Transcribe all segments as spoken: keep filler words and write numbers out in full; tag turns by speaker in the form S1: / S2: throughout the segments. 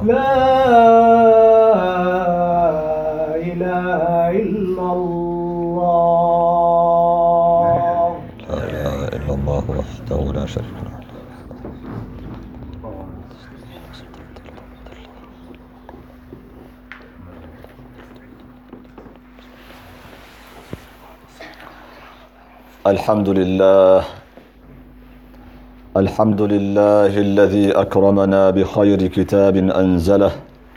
S1: لا إله إلا الله
S2: لا إله إلا الله وحده لا شريك له. الحمد لله الحمد لله الذي أكرمنا بخير كتاب أنزله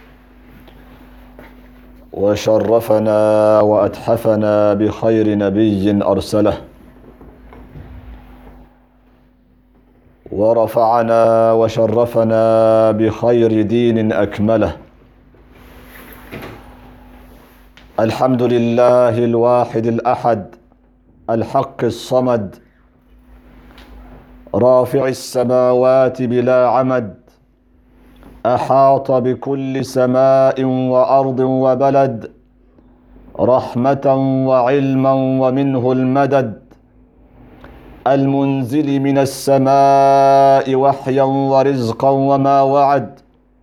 S2: وشرفنا وأتحفنا بخير نبي أرسله ورفعنا وشرفنا بخير دين أكمله. الحمد لله الواحد الأحد الحق الصمد رافع السماوات بلا عمد أحاط بكل سماء وأرض وبلد رحمة وعلما ومنه المدد المنزل من السماء وحيا ورزقا وما وعد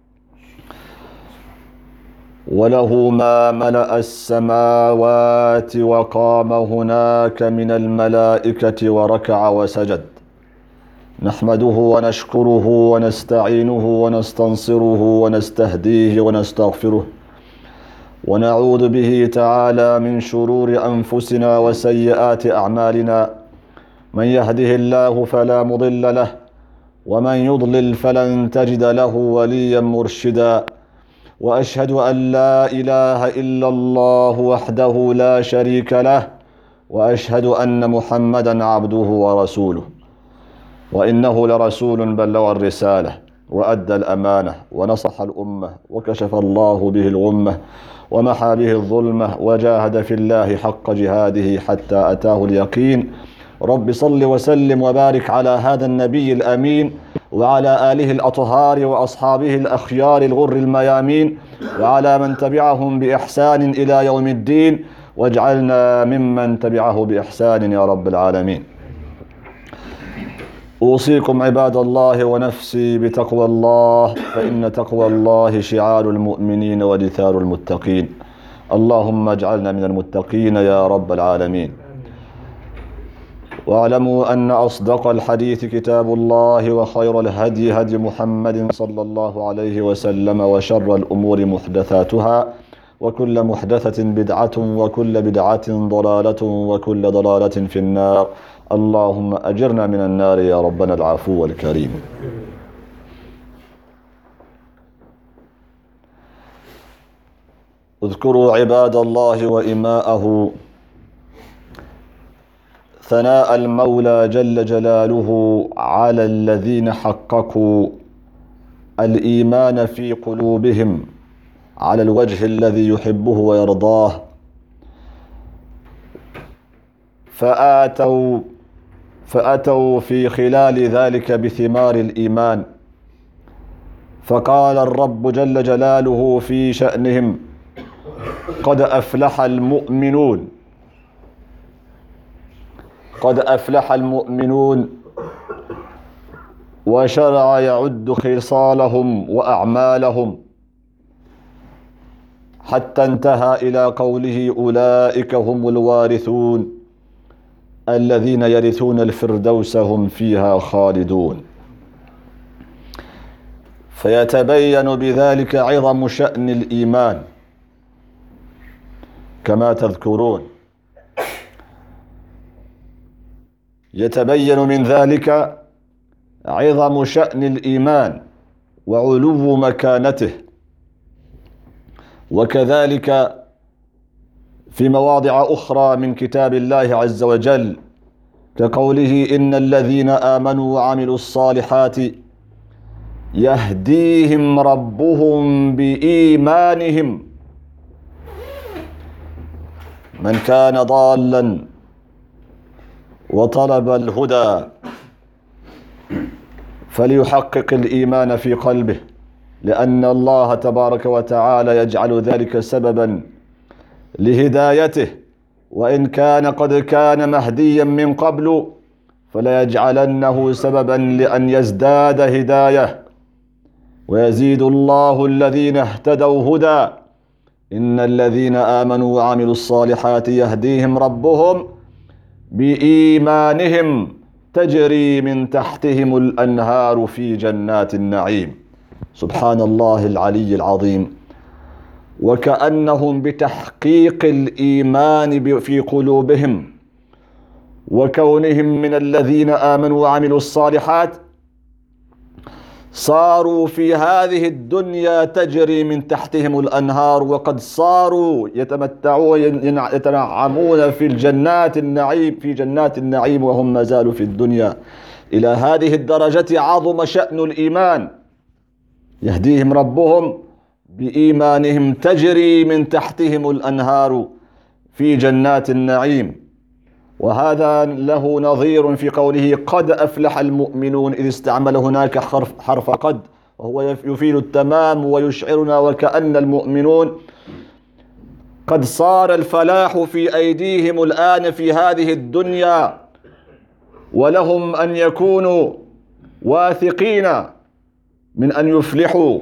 S2: وله ما ملأ السماوات وقام هناك من الملائكة وركع وسجد. نحمده ونشكره ونستعينه ونستنصره ونستهديه ونستغفره ونعوذ به تعالى من شرور أنفسنا وسيئات أعمالنا. من يهده الله فلا مضل له ومن يضلل فلن تجد له وليا مرشدا. وأشهد أن لا إله إلا الله وحده لا شريك له وأشهد أن محمدا عبده ورسوله وإنه لرسول بلغ الرسالة وأدى الأمانة ونصح الأمة وكشف الله به الغمة ومحى به الظلمة وجاهد في الله حق جهاده حتى أتاه اليقين. رب صل وسلم وبارك على هذا النبي الأمين وعلى آله الأطهار وأصحابه الأخيار الغر الميامين وعلى من تبعهم بإحسان إلى يوم الدين واجعلنا ممن تبعه بإحسان يا رب العالمين. أوصيكم عباد الله ونفسي بتقوى الله فإن تقوى الله شعار المؤمنين ودثار المتقين. اللهم اجعلنا من المتقين يا رب العالمين. واعلموا أن أصدق الحديث كتاب الله وخير الهدي هدي محمد صلى الله عليه وسلم وشر الأمور محدثاتها وكل محدثة بدعة وكل بدعة ضلالة وكل ضلالة في النار. اللهم أجرنا من النار يا ربنا العفو الكريم. اذكروا عباد الله وإماءه ثناء المولى جل جلاله على الذين حققوا الإيمان في قلوبهم على الوجه الذي يحبه ويرضاه فآتوا فأتوا في خلال ذلك بثمار الإيمان. فقال الرب جل جلاله في شأنهم قد أفلح المؤمنون قد أفلح المؤمنون وشرع يعد خصالهم وأعمالهم حتى انتهى إلى قوله أولئك هم الوارثون الذين يرثون الفردوس هم فيها خالدون. فيتبين بذلك عظم شأن الإيمان كما تذكرون. يتبين من ذلك عظم شأن الإيمان وعلو مكانته. وكذلك في مواضع أخرى من كتاب الله عز وجل كقوله إن الذين آمنوا وعملوا الصالحات يهديهم ربهم بإيمانهم. من كان ضالا وطلب الهدى فليحقق الإيمان في قلبه لأن الله تبارك وتعالى يجعل ذلك سببا لهدايته. وإن كان قد كان مهديا من قبل فلا يجعلنه سببا لأن يزداد هداية ويزيد الله الذين اهتدوا هدى إن الذين آمنوا وعملوا الصالحات يهديهم ربهم بإيمانهم تجري من تحتهم الأنهار في جنات النعيم. سبحان الله العلي العظيم. وكأنهم بتحقيق الإيمان في قلوبهم وكونهم من الذين آمنوا وعملوا الصالحات صاروا في هذه الدنيا تجري من تحتهم الأنهار، وقد صاروا يتمتعون يتنعمون في الجنات النعيم في جنات النعيم وهم ما زالوا في الدنيا. إلى هذه الدرجة عظم شأن الإيمان. يهديهم ربهم بإيمانهم تجري من تحتهم الأنهار في جنات النعيم. وهذا له نظير في قوله قد أفلح المؤمنون، إذ استعمل هناك حرف, حرف قد، وهو يفيد التمام ويشعرنا وكأن المؤمنون قد صار الفلاح في أيديهم الآن في هذه الدنيا، ولهم أن يكونوا واثقين من أن يفلحوا،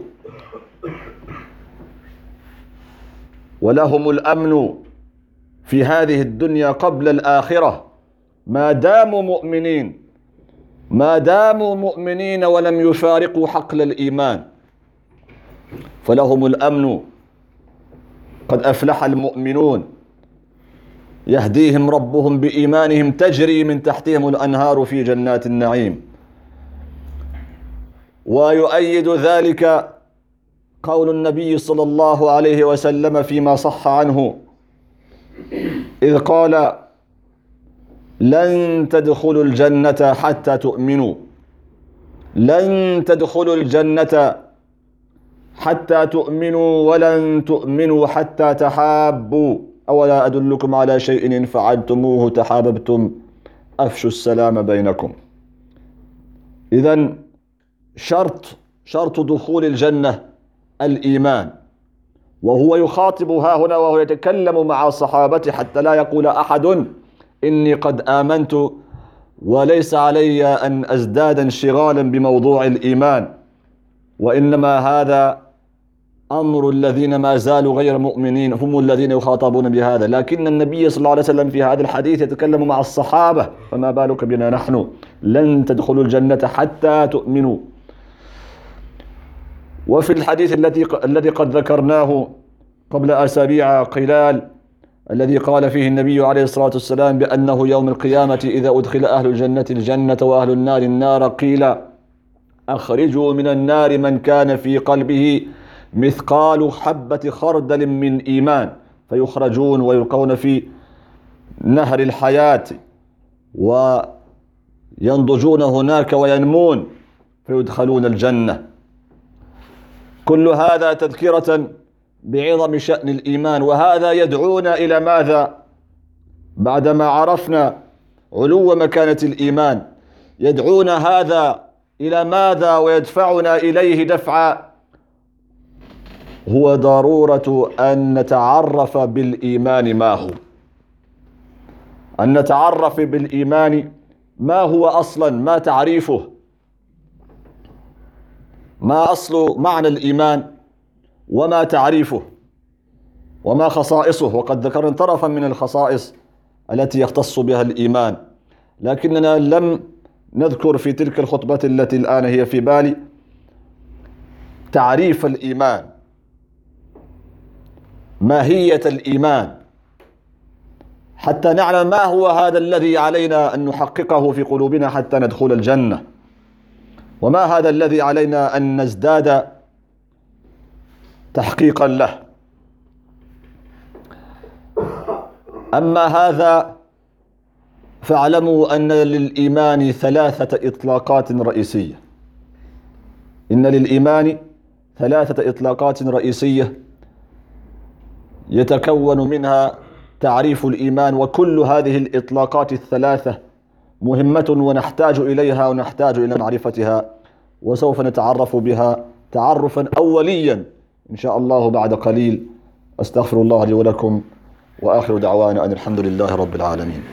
S2: ولهم الأمن في هذه الدنيا قبل الآخرة ما داموا مؤمنين ما داموا مؤمنين ولم يفارقوا حقل الإيمان، فلهم الأمن. قد أفلح المؤمنون يهديهم ربهم بإيمانهم تجري من تحتهم الأنهار في جنات النعيم. ويؤيد ذلك قول النبي صلى الله عليه وسلم فيما صح عنه إذ قال لن تدخلوا الجنة حتى تؤمنوا لن تدخلوا الجنة حتى تؤمنوا ولن تؤمنوا حتى تحابوا أولا أدلكم على شيء إن فعلتموه تحاببتم أفشوا السلام بينكم. إذن شرط شرط دخول الجنة الإيمان. وهو يخاطب ها هنا وهو يتكلم مع الصحابة حتى لا يقول أحد إني قد آمنت وليس علي أن أزداد انشغالا بموضوع الإيمان، وإنما هذا أمر الذين ما زالوا غير مؤمنين هم الذين يخاطبون بهذا. لكن النبي صلى الله عليه وسلم في هذا الحديث يتكلم مع الصحابة، فما بالك بنا نحن؟ لن تدخلوا الجنة حتى تؤمنوا. وفي الحديث الذي الذي قد ذكرناه قبل أسابيع قلال الذي قال فيه النبي عليه الصلاة والسلام بأنه يوم القيامة إذا أدخل أهل الجنة الجنة وأهل النار النار قيل أخرجوا من النار من كان في قلبه مثقال حبة خردل من إيمان، فيخرجون ويلقون في نهر الحياة وينضجون هناك وينمون فيدخلون الجنة. كل هذا تذكرة بعظم شأن الإيمان. وهذا يدعونا إلى ماذا؟ بعدما عرفنا علو مكانة الإيمان يدعونا هذا إلى ماذا ويدفعنا إليه دفعا؟ هو ضرورة أن نتعرف بالإيمان ما هو أن نتعرف بالإيمان ما هو أصلا، ما تعريفه، ما أصل معنى الإيمان وما تعريفه وما خصائصه. وقد ذكرنا طرفا من الخصائص التي يختص بها الإيمان، لكننا لم نذكر في تلك الخطبة التي الآن هي في بالي تعريف الإيمان، ماهية الإيمان، حتى نعلم ما هو هذا الذي علينا أن نحققه في قلوبنا حتى ندخل الجنة، وما هذا الذي علينا أن نزداد تحقيقا له. أما هذا فاعلموا أن للإيمان ثلاثة إطلاقات رئيسية إن للإيمان ثلاثة إطلاقات رئيسية يتكون منها تعريف الإيمان، وكل هذه الإطلاقات الثلاثة مهمة ونحتاج إليها ونحتاج إلى معرفتها، وسوف نتعرف بها تعرفا أوليا إن شاء الله بعد قليل. أستغفر الله لي ولكم، وآخر دعوانا أن الحمد لله رب العالمين.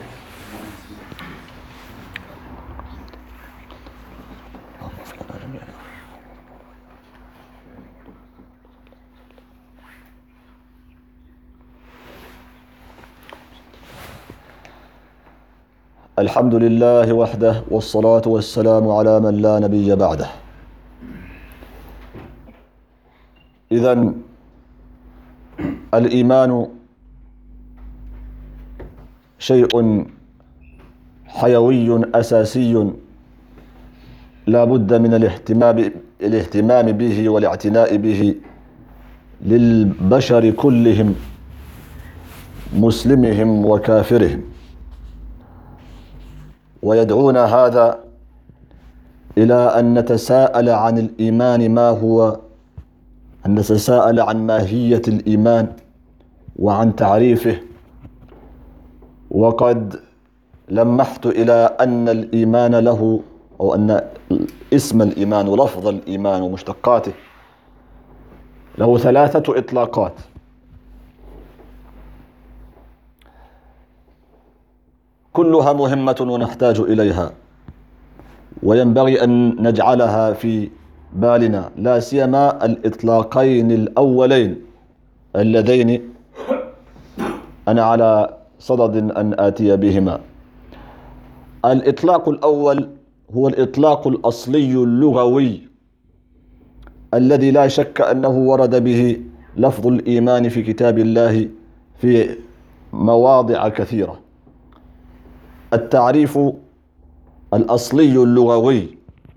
S2: الحمد لله وحده، والصلاة والسلام على من لا نبي بعده. إذن الإيمان شيء حيوي أساسي لا بد من الاهتمام الاهتمام به والاعتناء به للبشر كلهم، مسلمهم وكافرهم. ويدعونا هذا إلى أن نتساءل عن الإيمان ما هو، أن نتساءل عن ماهية الإيمان وعن تعريفه. وقد لمحت إلى أن الإيمان له، أو أن اسم الإيمان ولفظ الإيمان ومشتقاته له ثلاثة إطلاقات. كلها مهمة ونحتاج إليها، وينبغي أن نجعلها في بالنا، لا سيما الإطلاقين الأولين اللذين أنا على صدد أن آتي بهما. الإطلاق الأول هو الإطلاق الأصلي اللغوي الذي لا شك أنه ورد به لفظ الإيمان في كتاب الله في مواضع كثيرة. التعريف الأصلي اللغوي.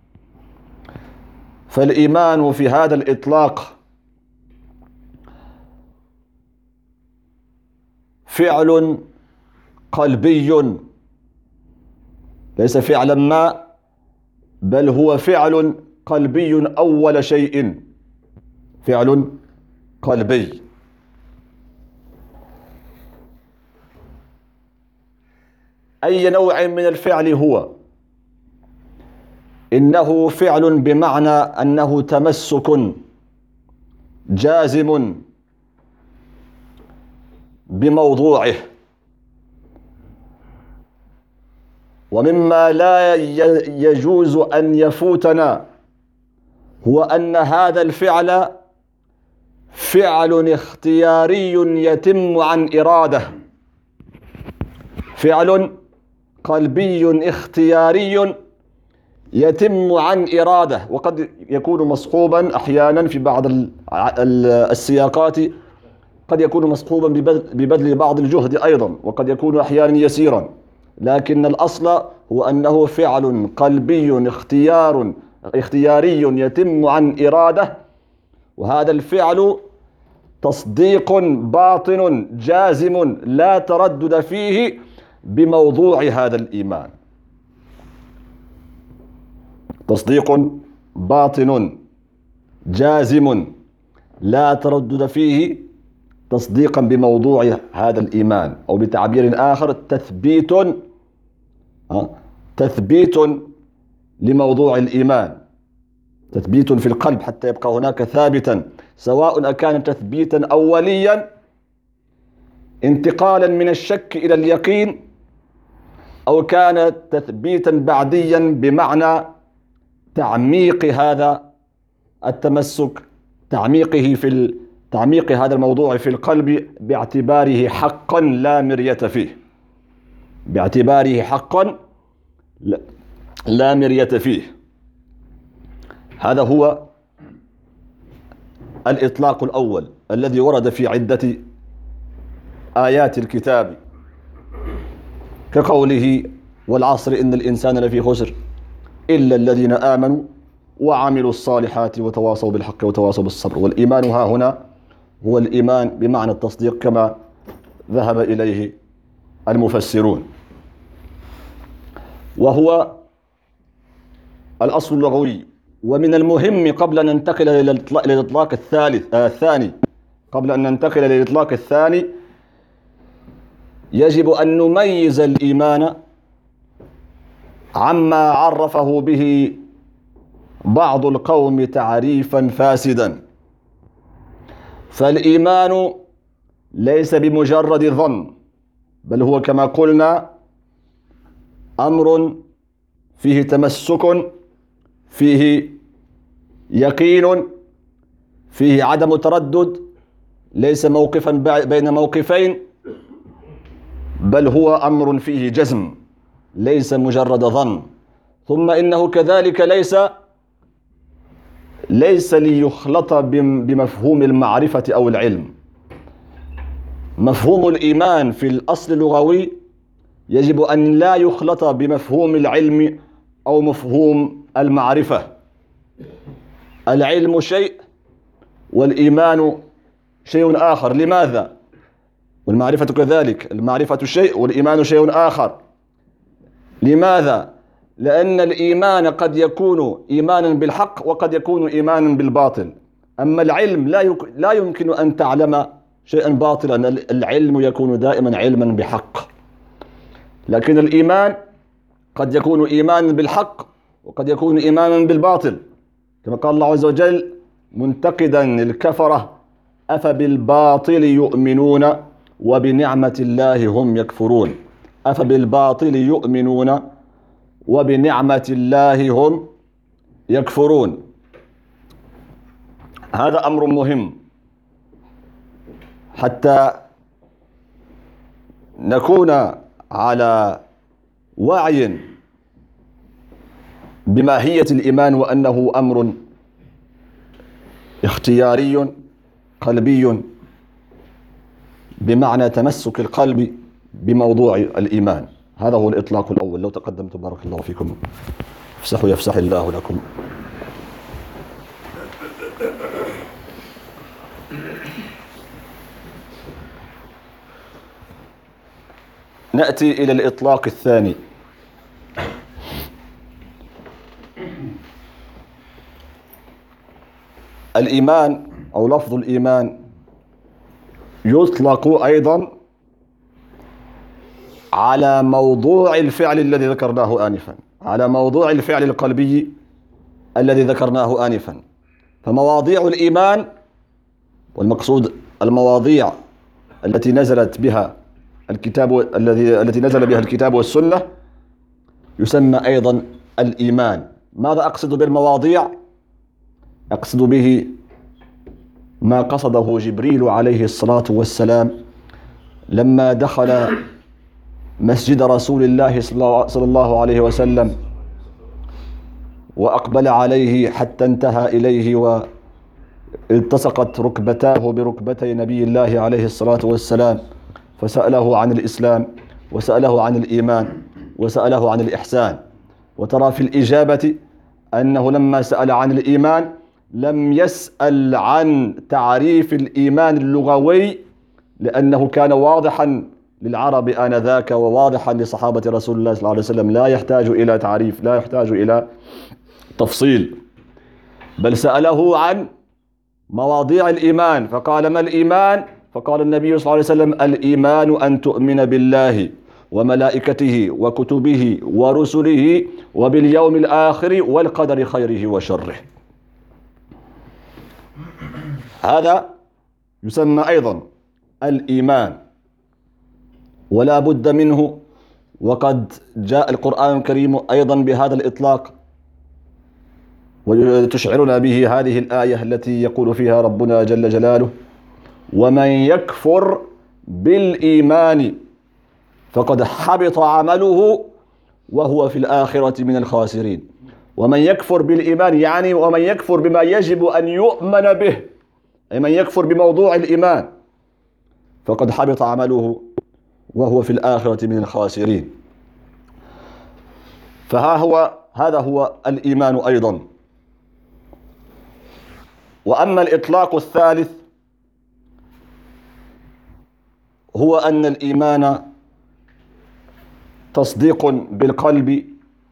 S2: فالإيمان في هذا الإطلاق فعل قلبي، ليس فعلا ما، بل هو فعل قلبي أول شيء، فعل قلبي. أي نوع من الفعل هو؟ إنه فعل بمعنى أنه تمسك جازم بموضوعه. ومما لا يجوز أن يفوتنا هو أن هذا الفعل فعل اختياري يتم عن إرادة، فعل قلبي اختياري يتم عن إرادة. وقد يكون مصحوبا أحيانا في بعض السياقات، قد يكون مصحوبا ببذل بعض الجهد أيضا، وقد يكون أحيانا يسيرا، لكن الأصل هو أنه فعل قلبي اختيار اختياري يتم عن إرادة. وهذا الفعل تصديق باطن جازم لا تردد فيه بموضوع هذا الإيمان، تصديق باطن جازم لا تردد فيه تصديقا بموضوع هذا الإيمان، أو بتعبير آخر تثبيت تثبيت لموضوع الإيمان، تثبيت في القلب حتى يبقى هناك ثابتا، سواء كان تثبيتا أوليا انتقالا من الشك إلى اليقين، أو كان تثبيتا بعديا بمعنى تعميق هذا التمسك، تعميقه في تعميق هذا الموضوع في القلب باعتباره حقا لا مرية فيه، باعتباره حقا لا مرية فيه. هذا هو الإطلاق الأول الذي ورد في عدة آيات الكتاب، كقوله والعصر إن الإنسان لفي خسر إلا الذين آمنوا وعملوا الصالحات وتواصوا بالحق وتواصوا بالصبر. والإيمان ها هنا هو الإيمان بمعنى التصديق كما ذهب إليه المفسرون، وهو الأصل اللغوي. ومن المهم قبل أن ننتقل إلى الإطلاق الثالث آه الثاني قبل أن ننتقل إلى الإطلاق الثاني يجب أن نميز الإيمان عما عرفه به بعض القوم تعريفا فاسدا. فالإيمان ليس بمجرد ظن، بل هو كما قلنا أمر فيه تمسك، فيه يقين، فيه عدم تردد، ليس موقفا بين موقفين، بل هو أمر فيه جزم. ليس مجرد ظن. ثم إنه كذلك ليس ليس ليخلط بمفهوم المعرفة أو العلم. مفهوم الإيمان في الأصل اللغوي يجب أن لا يخلط بمفهوم العلم أو مفهوم المعرفة. العلم شيء والإيمان شيء آخر. لماذا؟ والمعرفة كذلك، المعرفة شيء والإيمان شيء آخر. لماذا؟ لأن الإيمان قد يكون إيمانا بالحق وقد يكون إيمانا بالباطل. أما العلم لا يك... لا يمكن أن تعلم شيئا باطلا، العلم يكون دائما علما بحق. لكن الإيمان قد يكون إيمانا بالحق وقد يكون إيمانا بالباطل، كما قال الله عز وجل منتقدا الكفرة: أفبالباطل يؤمنون وبنعمة الله هم يكفرون. أفبالباطل يؤمنون وبنعمة الله هم يكفرون. هذا أمر مهم حتى نكون على وعي بماهية الإيمان، وأنه أمر اختياري قلبي، بمعنى تمسك القلب بموضوع الإيمان. هذا هو الإطلاق الأول. لو تقدمت بارك الله فيكم. افسحوا يفسح الله لكم. نأتي إلى الإطلاق الثاني. الإيمان أو لفظ الإيمان يطلق أيضا على موضوع الفعل الذي ذكرناه آنفا، على موضوع الفعل القلبي الذي ذكرناه آنفا. فمواضيع الإيمان، والمقصود المواضيع التي نزلت بها الكتاب الذي التي نزل بها الكتاب والسنة، يسمى أيضا الإيمان. ماذا أقصد بالمواضيع؟ أقصد به ما قصده جبريل عليه الصلاة والسلام لما دخل مسجد رسول الله صلى الله عليه وسلم وأقبل عليه حتى انتهى إليه والتصقت ركبتاه بركبتي نبي الله عليه الصلاة والسلام، فسأله عن الإسلام وسأله عن الإيمان وسأله عن الإحسان. وترى في الإجابة أنه لما سأل عن الإيمان لم يسأل عن تعريف الإيمان اللغوي، لأنه كان واضحا للعرب آنذاك وواضحا لصحابة رسول الله صلى الله عليه وسلم، لا يحتاج إلى تعريف، لا يحتاج إلى تفصيل. بل سأله عن مواضيع الإيمان، فقال: ما الإيمان؟ فقال النبي صلى الله عليه وسلم: الإيمان أن تؤمن بالله وملائكته وكتبه ورسله وباليوم الآخر والقدر خيره وشره. هذا يسمى أيضا الإيمان، ولا بد منه. وقد جاء القرآن الكريم أيضا بهذا الإطلاق، وتشعرنا به هذه الآية التي يقول فيها ربنا جل جلاله: ومن يكفر بالإيمان فقد حبط عمله وهو في الآخرة من الخاسرين. ومن يكفر بالإيمان يعني ومن يكفر بما يجب أن يؤمن به، أي من يكفر بموضوع الإيمان، فقد حبط عمله وهو في الآخرة من الخاسرين. فها هو هذا هو الإيمان أيضا. وأما الإطلاق الثالث هو أن الإيمان تصديق بالقلب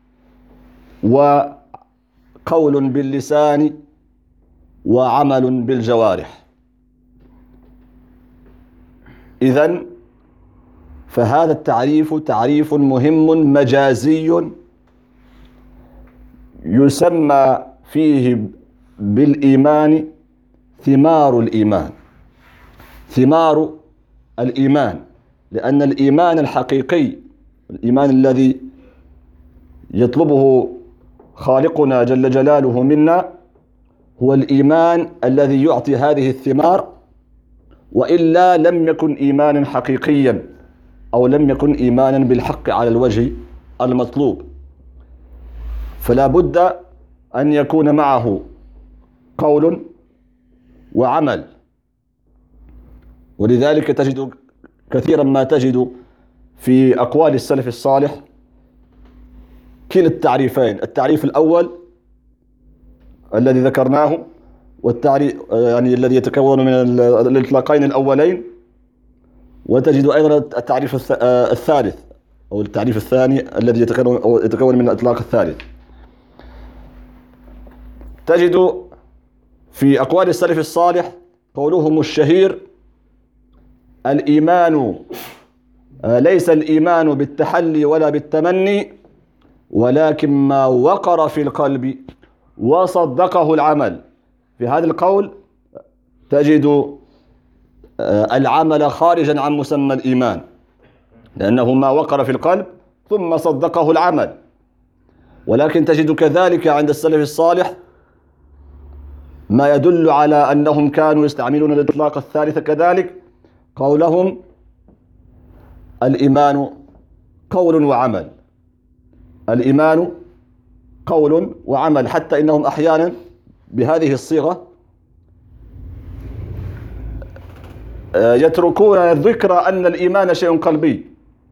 S2: وقول باللسان وعمل بالجوارح. إذن فهذا التعريف تعريف مهم مجازي يسمى فيه بالإيمان ثمار الإيمان، ثمار الإيمان، لأن الإيمان الحقيقي، الإيمان الذي يطلبه خالقنا جل جلاله منا، هو الإيمان الذي يعطي هذه الثمار، وإلا لم يكن إيمانا حقيقيا أو لم يكن إيمانا بالحق على الوجه المطلوب، فلا بد أن يكون معه قول وعمل. ولذلك تجد كثيرا ما تجد في أقوال السلف الصالح كلا التعريفين، التعريف الأول الذي ذكرناه والتعريف يعني الذي يتكون من الإطلاقين الأولين، وتجد أيضا التعريف الثالث أو التعريف الثاني الذي يتكون من الإطلاق الثالث. تجد في أقوال السلف الصالح قولهم الشهير: الإيمان ليس الإيمان بالتحلي ولا بالتمني، ولكن ما وقر في القلب وصدقه العمل. في هذا القول تجد العمل خارجا عن مسمى الإيمان، لأنه ما وقر في القلب ثم صدقه العمل. ولكن تجد كذلك عند السلف الصالح ما يدل على أنهم كانوا يستعملون الإطلاق الثالث كذلك، قولهم: الإيمان قول وعمل. الإيمان قول وعمل، حتى إنهم أحيانا بهذه الصيغة يتركون الذكر أن الإيمان شيء قلبي،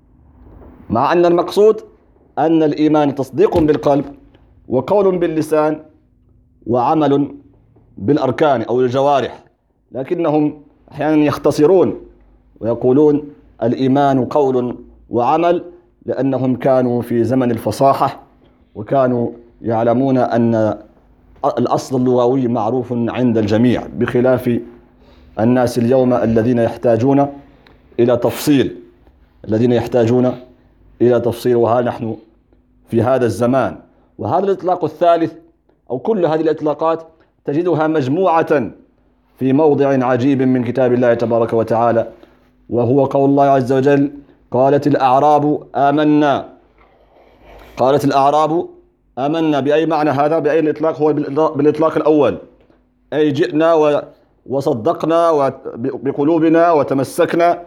S2: مع أن المقصود أن الإيمان تصديق بالقلب وقول باللسان وعمل بالأركان أو الجوارح، لكنهم أحيانا يختصرون ويقولون الإيمان قول وعمل، لأنهم كانوا في زمن الفصاحة وكانوا يعلمون أن الأصل اللغوي معروف عند الجميع، بخلاف الناس اليوم الذين يحتاجون إلى تفصيل الذين يحتاجون إلى تفصيل وها نحن في هذا الزمان. وهذا الإطلاق الثالث أو كل هذه الإطلاقات تجدها مجموعة في موضع عجيب من كتاب الله تبارك وتعالى، وهو قول الله عز وجل: قالت الأعراب آمنا. قالت الأعراب آمنا بأي معنى هذا؟ بأي الإطلاق؟ هو بالإطلاق الأول، أي جئنا وصدقنا بقلوبنا وتمسكنا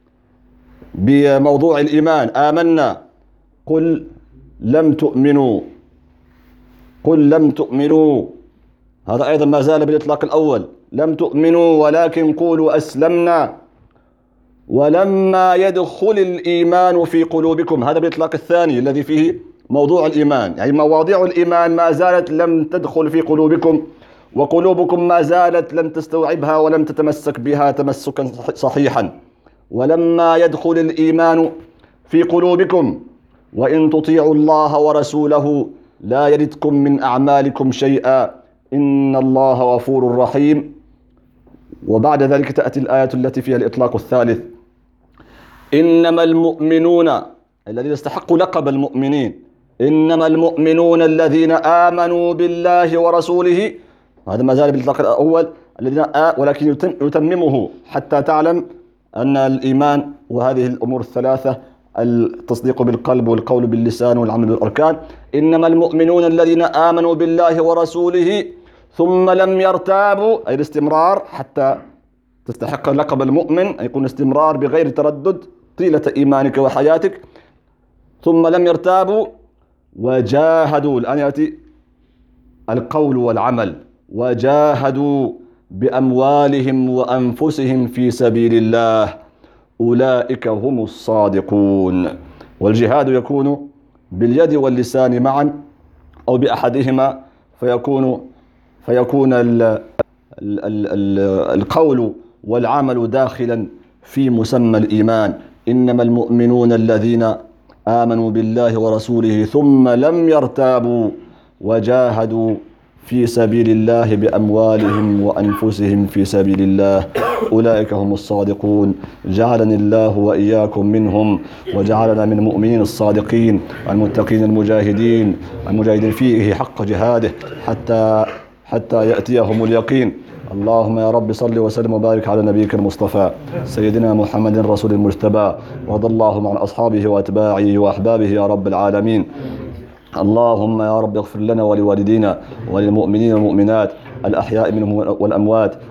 S2: بموضوع الإيمان. آمنا. قل لم تؤمنوا قل لم تؤمنوا هذا أيضا ما زال بالإطلاق الأول، لم تؤمنوا ولكن قولوا أسلمنا ولما يدخل الإيمان في قلوبكم. هذا بالإطلاق الثاني الذي فيه موضوع الإيمان، يعني مواضيع الإيمان ما زالت لم تدخل في قلوبكم، وقلوبكم ما زالت لم تستوعبها ولم تتمسك بها تمسكا صحيحا. ولما يدخل الإيمان في قلوبكم وإن تطيعوا الله ورسوله لا يلدكم من أعمالكم شيئا إن الله غفور رحيم. وبعد ذلك تأتي الآية التي فيها الإطلاق الثالث: إنما المؤمنون الذين استحقوا لقب المؤمنين، إنما المؤمنون الذين آمنوا بالله ورسوله. هذا ما زال بالإطلاق الأول الذين آ ولكن يتممه حتى تعلم أن الإيمان وهذه الأمور الثلاثة: التصديق بالقلب والقول باللسان والعمل بالأركان. إنما المؤمنون الذين آمنوا بالله ورسوله ثم لم يرتابوا، أي الاستمرار حتى تستحق لقب المؤمن، أي يكون استمرار بغير تردد طيلة إيمانك وحياتك. ثم لم يرتابوا وجاهدوا، الآن يأتي القول والعمل، وجاهدوا بأموالهم وأنفسهم في سبيل الله أولئك هم الصادقون. والجهاد يكون باليد واللسان معا أو بأحدهما، فيكون فيكون ال ال ال القول والعمل داخلا في مسمى الإيمان. إنما المؤمنون الذين آمنوا بالله ورسوله ثم لم يرتابوا وجاهدوا في سبيل الله بأموالهم وأنفسهم في سبيل الله أولئك هم الصادقون. جعلني الله وإياكم منهم، وجعلنا من المؤمنين الصادقين المتقين المجاهدين المجاهدين فيه حق جهاده حتى حتى يأتيهم اليقين. اللهم يا رب صل وسلم وبارك على نبيك المصطفى سيدنا محمد رسول المجتبى، وارض اللهم عن أصحابه وأتباعه وأحبابه يا رب العالمين. اللهم يا رب اغفر لنا ولوالدينا وللمؤمنين والمؤمنات الأحياء منهم والأموات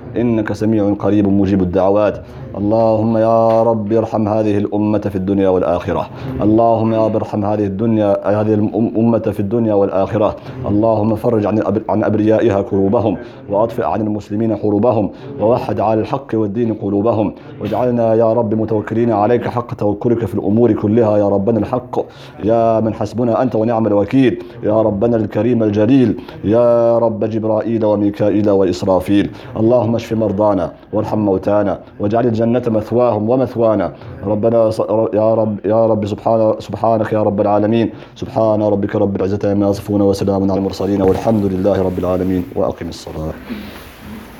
S2: إنك سميع قريب مجيب الدعوات. اللهم يا رب ارحم هذه الأمة في الدنيا والآخرة. اللهم يا رب ارحم هذه الدنيا هذه الأمة في الدنيا والآخرة. اللهم فرج عن عن أبريائها كروبهم، وأطفئ عن المسلمين حروبهم، ووحد على الحق والدين قلوبهم، واجعلنا يا رب متوكلين عليك حق توكلك في الأمور كلها يا ربنا الحق، يا من حسبنا أنت ونعم الوكيل، يا ربنا الكريم الجليل، يا رب جبرائيل وميكائيل وإسرافيل. اللهم اشف مرضانا وارحم موتانا واجعل الجنة مثواهم ومثوانا. ربنا يا رب يا رب سبحان سبحانك يا رب العالمين. سبحان ربك رب العزة عما يصفون وسلام على المرسلين والحمد لله رب العالمين. وأقم الصلاة.